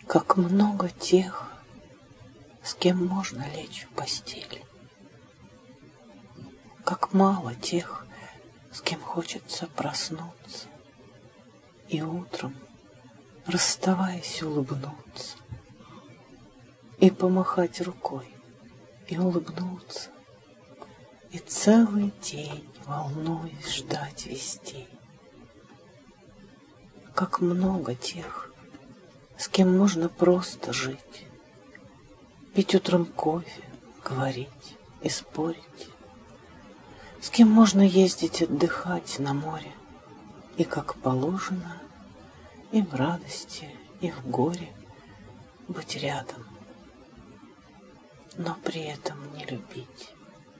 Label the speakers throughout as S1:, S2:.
S1: Как много тех, с кем можно лечь в постель. Как мало тех, с кем хочется проснуться и утром, расставаясь, улыбнуться, и помахать рукой, и улыбнуться, и целый день, волнуясь, ждать вестей. Как много тех, с кем можно просто жить, пить утром кофе, говорить и спорить, с кем можно ездить отдыхать на море, и как положено, и в радости, и в горе быть рядом, но при этом не любить.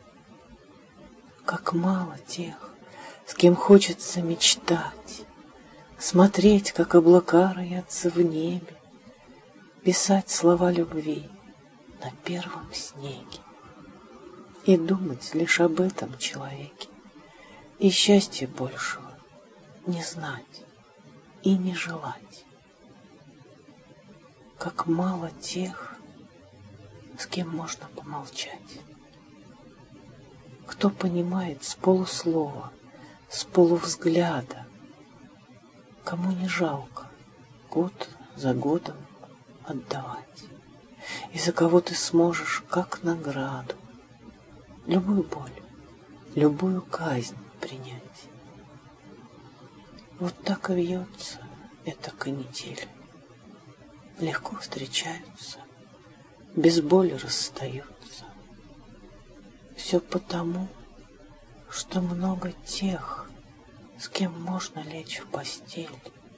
S1: Как мало тех, с кем хочется мечтать, смотреть, как облака роятся в небе, писать слова любви на первом снеге и думать лишь об этом человеке, и счастья большего не знать и не желать. Как мало тех, с кем можно помолчать, кто понимает с полуслова, с полувзгляда, кому не жалко год за годом отдавать, и за кого ты сможешь, как награду, любую боль, любую казнь принять. Вот так и вьется эта канитель. Легко встречаются, без боли расстаются. Все потому, что много тех, с кем можно лечь в постель.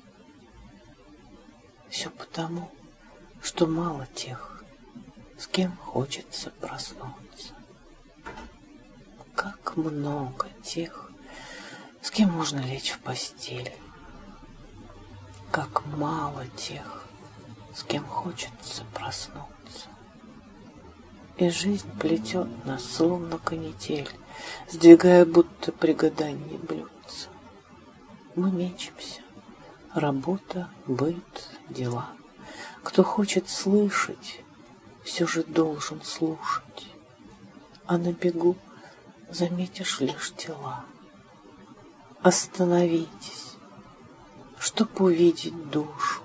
S1: Все потому, что мало тех, с кем хочется проснуться. Как много тех, с кем можно лечь в постель. Как мало тех, с кем хочется проснуться. И жизнь плетет нас, словно канитель, сдвигая будто при гадании блюдца. Мы мечемся. Работа, быт, дела. Кто хочет слышать, все же должен слушать. А на бегу заметишь лишь тела. Остановитесь, чтоб увидеть душу.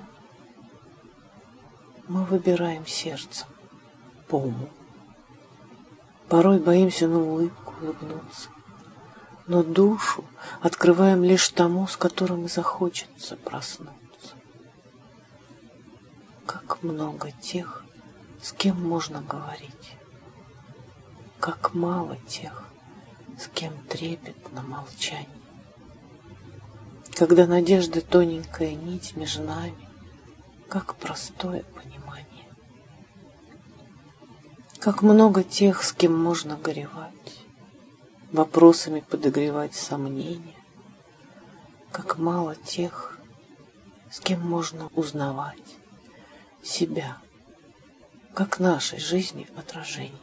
S1: Мы выбираем сердцем, по уму. Порой боимся на улыбку улыбнуться, но душу открываем лишь тому, с которым и захочется проснуться. Как много тех, с кем можно говорить, как мало тех, с кем трепетно молчание. Когда надежды тоненькая нить между нами, как простое понимание. Как много тех, с кем можно горевать, вопросами подогревать сомнения. Как мало тех, с кем можно узнавать себя, как нашей жизни отражение.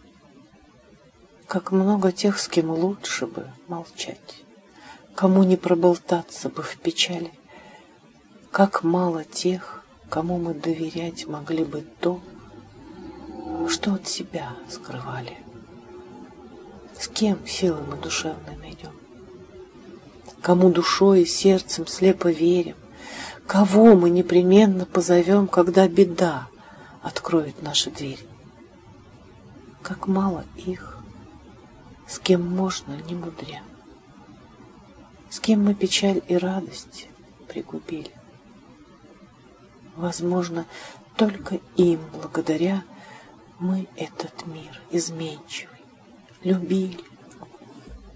S1: Как много тех, с кем лучше бы молчать, кому не проболтаться бы в печали. Как мало тех, кому мы доверять могли бы то, что от себя скрывали. С кем силы мы душевные найдем? Кому душой и сердцем слепо верим? Кого мы непременно позовем, когда беда откроет наши двери? Как мало их, с кем можно не мудря, с кем мы печаль и радость пригубили. Возможно, только им благодаря мы этот мир изменчивый любили,